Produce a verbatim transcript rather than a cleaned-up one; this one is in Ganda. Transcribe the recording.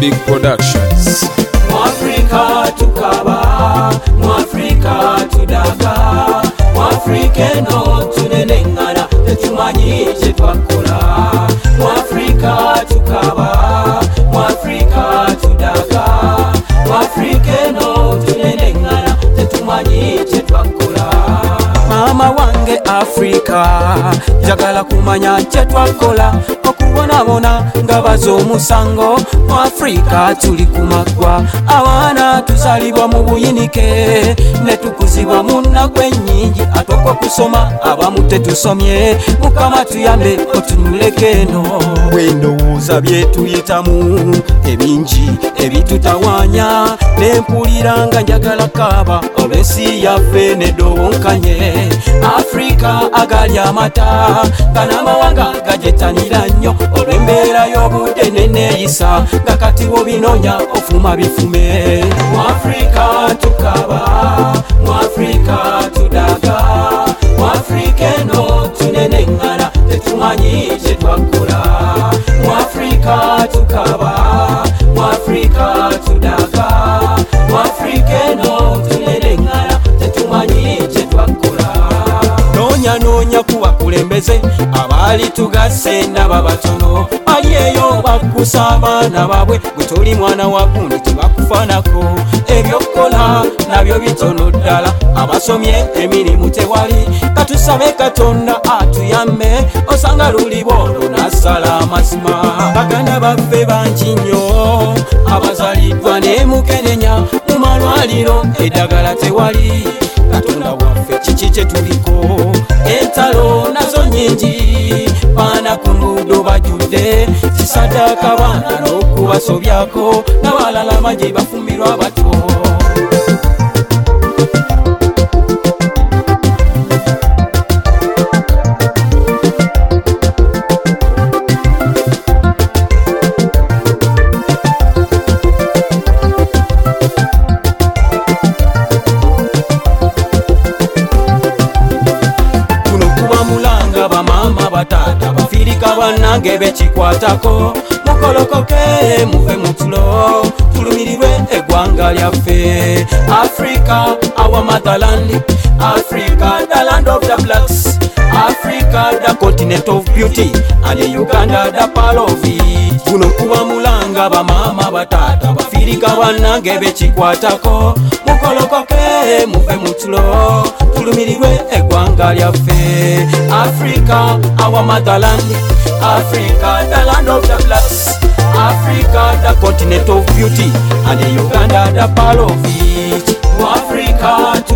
Big Productions. Mwafrika tukaba, Mwafrika tudaga, Mwafrika eno tunenengana, tetumanyi kye twakola. Mwafrika tukaba, Mwafrika tudaga, Mwafrika eno tunenengana, tetumanyi kye twakola. Mama wange Afrika, njagala kumanya kye twakola, okubonabona nga baza omusango. Mu Afrika tuli kumakwa, abaana tuzalibwa mu buyinike, ne tukuzibwa mu nnaku ennyingi, ate okwokusoma abamu tetusomye. Mukama tuyambe otunuleko eno, bwe ndowooza bye tuyitamu ebingi ebitutawaanya, ne mpulira nga njagala kaaba olw'ensi yaffe neddowonkanye. Afrika agali amata, ganamawanga gajetanira nnyo olw'embeera y'obudde n'enneeyisa, nga kati bw'obinoonya ofuma bifume. Mu Afrika tukaba, mu Afrika tudaga, mu Afrika eno tunenengana, tetumanyi kye twakola. Mu Afrika tukaba, mu Afrika tudaga, mu Afrika eno tunenengana, tetumanyi kye twakola. Noonya noonya ku bakulembeze abaali tugase ndaba batono, bali eyo bakusa abaana baabwe, gwe toli mwana wa gundi tebakufaanako. Ebyokukola nabyo bitono ddala, abasomye emirimu tewali. Katusabe Katonda atuyambe, osanga luli bwolo nasala amazima. Baganda baffe bangi nnyo abazaliddwa ne mukenenya, mu malwaliro eddagala tewali. Katonda waffe kiki kye tuliko? Entalo nazo nnyingi, baana ku nguudo bajjudde, zisaddaaka baana n'okubasobyako, n'abalala bangi bafumbirwa bato. Bamama batata bafirika bannange bekikwatako, mukolokoke muve mu tulo, tulumirirwe eggwanga lyaffe. Africa our motherland, Africa the land of the blacks, Africa the continent of beauty, and Uganda the pearl of it. Guno kuba mulanga bamama batata bafirika bannange bekikwatako, mukolokoke muve mu tulo, tulumirirwe eggwanga lyaffe. Africa our motherland, Africa the land of the blacks, Africa the continent of beauty, and Uganda the pearl of it. Mu Africa